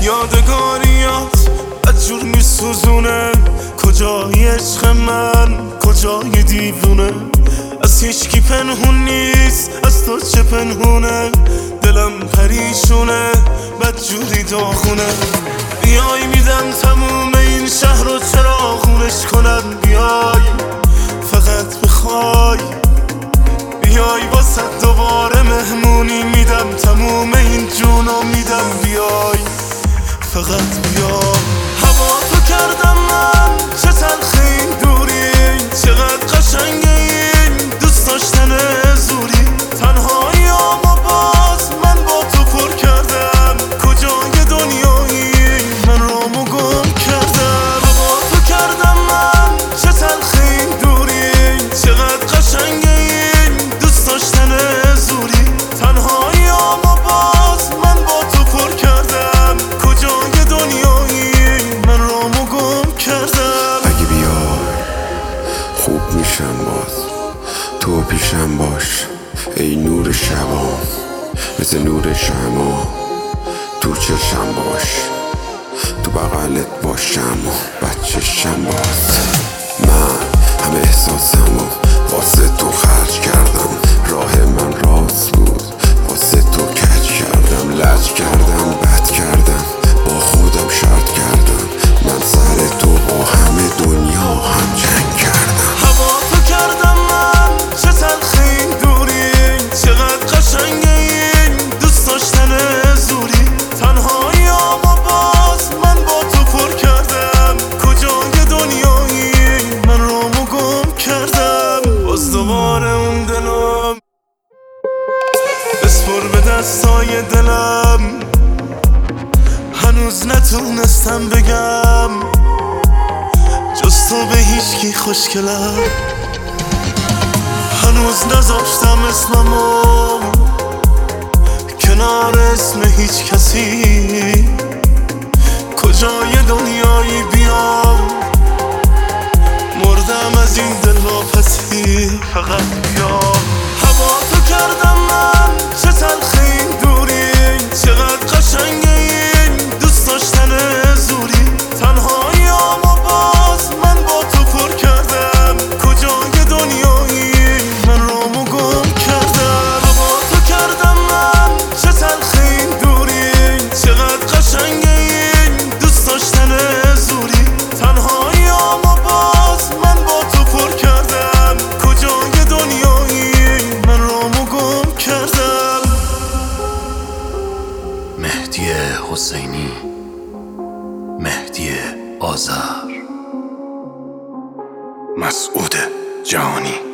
یادگاریات بدجور میسوزونه. کجای عشق من، کجای دیوونه؟ از هیچکی پنهون نیست، از تو چه پنهونه؟ دلم پریشونه، بدجوری داغونه. بیای میدم تموم این شهر رو چراغونش کنم. بیای فقط بخوای، بیای واسه دوباره مهمونی میدم. تموم این جونو میدم، بیای فقط بیای. هوا تو کردم من، چه تلخ این دوری، چقدر قشنگه این دوست داشتن زوری. تنهاییامو باز من با تو پر کردم. کجای دنیایی من رامو گم کردم. هوا تو کردم من، چه تلخ این دوری، چقدر قشنگه این دوست داشتن زوری. تنهاییامو باز من با تو پر کردم. کجای دنیایی من رامو گم کردم. اگه بیای خوب میشم باز، تو پیشم باش ای نور شبام. مثل نور شما تو چشم باش، تو بغلت باشم و بچشم باز. من همه احساسمو واسه تو خرج کردم. راه من راست بود، واسه تو کج کردم. لج کردم، بد کردم، با خودم شرط کردم. من سر تو با همه دنیا هم جنگ کردم. هوا تو کردم من، چه تلخ این دوری، چقدر قشنگه این دوست داشتن زوری. تنهاییامو باز من با تو پر کردم. کجای دنیایی من رامو گم کردم. باز دوباره اون دلم بسپر به دستای دلم. هنوز نتونستم بگم جز تو به هیچکی خوشگلم. هنوز نذاشتم اسممو کنار اسم هیچ کسی. کجای دنیایی بیام، مردم از این دلواپسی. فقط بیا. هوا تو کردم من، چه تلخ این دوری، چقدر قشنگه این دوست داشتن زوری. تنهاییامو باز من با تو پر کردم. کجای دنیایی من رامو گم کردم. هوا تو کردم من، چه تلخ این دوری، چقدر قشنگه این دوست داشتن زوری. تنهاییامو باز من با تو پر کردم. کجای دنیایی من رامو گم کردم. مهدی حسینی، مهدی آذر، مسعود جهانی.